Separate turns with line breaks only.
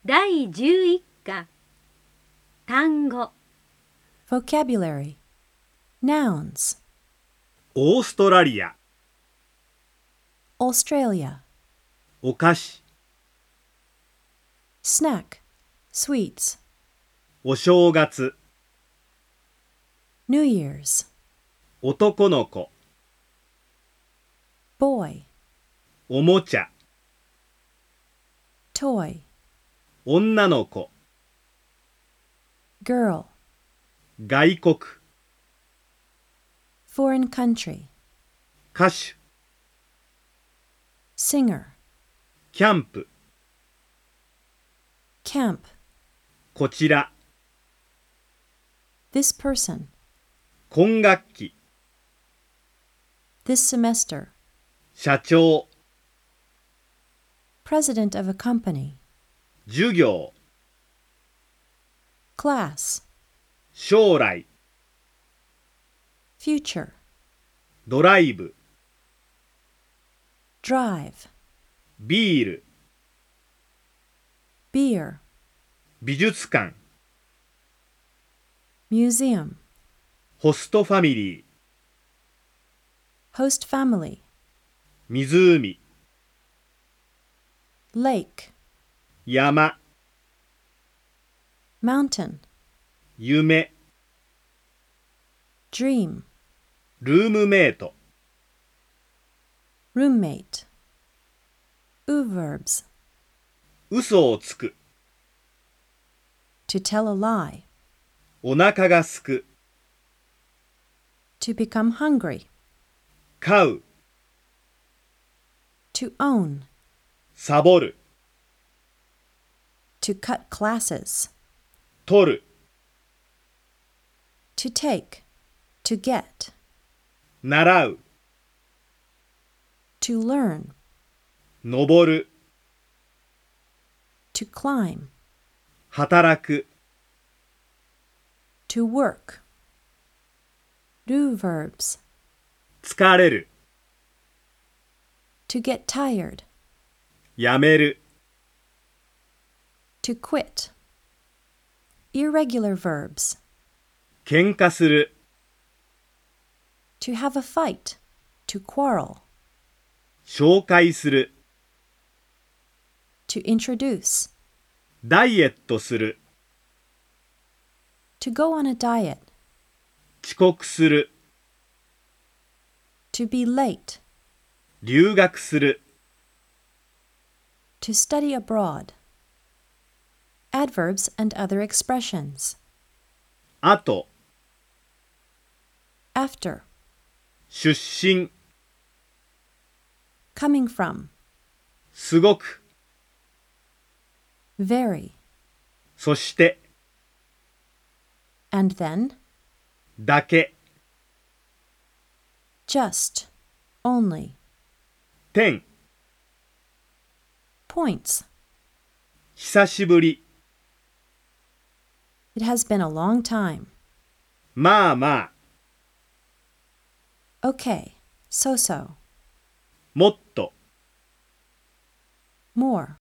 第11課単語
Vocabulary. Nouns.
オーストラリア、
Australia.
お菓子、
Snack. Sweets.
お正月、
New Year's.
男の子、
Boy.
おもちゃ、
Toy.
女の子、
Girl.
外国、
Foreign country.
歌手、
Singer.
キャンプ、
Camp.
こちら、
This person.
今学期、
This semester.
社長、
President of a company.
授業、
Class.
将来、
Future.
ドライブ、
Drive.
ビール、
Beer.
美術館、
Museum.
ホストファミリー、
Host family.
湖、
Lake.
山、
Mountain.
夢、
Dream.
ルームメイト、
Roommate. Verbs.
嘘をつく、
To tell a lie.
お腹がすく、
To become hungry.
飼う、
To own.
サボる、
To cut classes.
取る、
To take. To get.
習う、
To learn.
登る、
To climb.
働く、
To work. Do verbs.
疲れる、
To get tired.
やめる、
To quit. Irregular verbs.
喧嘩する、
To have a fight. To quarrel.
紹介する、
To introduce.
ダイエットする、
To go on a diet.
遅刻する、
To be late.
留学する、
To study abroad. Adverbs and other expressions.
あと、
After.
出身、
Coming from.
すごく、
Very.
そして、
And then.
だけ、
Just. Only.
点、
Points.
久しぶり、
It has been a long time.
まあまあ、
Okay. So.
もっと。
More.